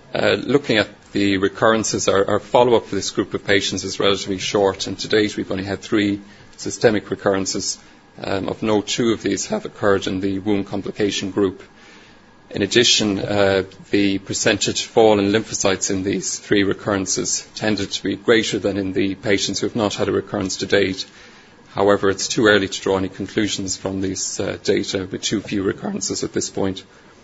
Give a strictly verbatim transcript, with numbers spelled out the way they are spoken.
Uh, looking at the recurrences, our, our follow-up for this group of patients is relatively short, and to date we've only had three systemic recurrences. Um, of note, two of these have occurred in the wound complication group. In addition, uh, the percentage fall in lymphocytes in these three recurrences tended to be greater than in the patients who have not had a recurrence to date. However, it's too early to draw any conclusions from these uh, data with too few recurrences at this point.